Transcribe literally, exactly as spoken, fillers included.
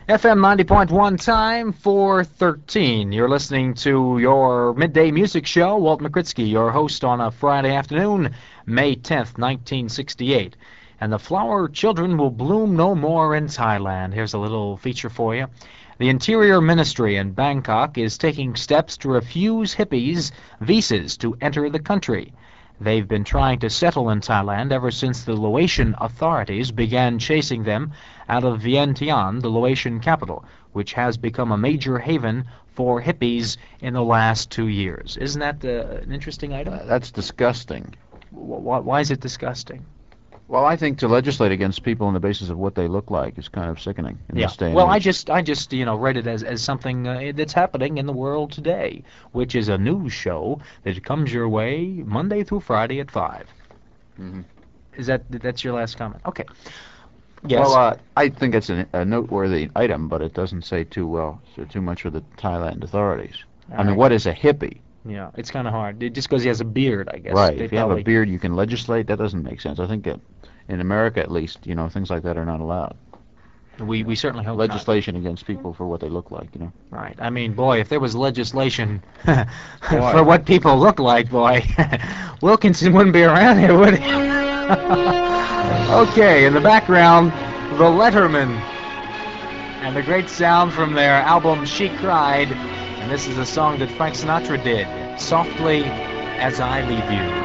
F M ninety point one, time four thirteen. You're listening to your midday music show. Walt McCritsky, your host on a Friday afternoon, May tenth, nineteen sixty-eight. And the flower children will bloom no more in Thailand. Here's a little feature for you. The Interior Ministry in Bangkok is taking steps to refuse hippies visas to enter the country. They've been trying to settle in Thailand ever since the Laotian authorities began chasing them out of Vientiane, the Laotian capital, which has become a major haven for hippies in the last two years. Isn't that uh, an interesting item? Uh, that's disgusting. Why, why is it disgusting? Well, I think to legislate against people on the basis of what they look like is kind of sickening in Yeah. this day and Well, I age. just, I just, you know, read it as, as something uh, that's happening in the world today, which is a news show that comes your way Monday through Friday at five. Mhm. Is that that's your last comment? Okay. Yes. Well, uh, I think it's an, a noteworthy item, but it doesn't say too well, so too much for the Thailand authorities. All I mean, right. what is a hippie? Yeah, it's kind of hard. It, just because he has a beard, I guess. Right. They If you have probably- a beard, you can legislate. That doesn't make sense. I think that in America, at least, you know, things like that are not allowed. We we certainly hope not. Legislation against people for what they look like, you know. Right. I mean, boy, if there was legislation for what people look like, boy, Wilkinson wouldn't be around here, would he? Okay, in the background, the Letterman, and the great sound from their album She Cried, and this is a song that Frank Sinatra did, Softly As I Leave You.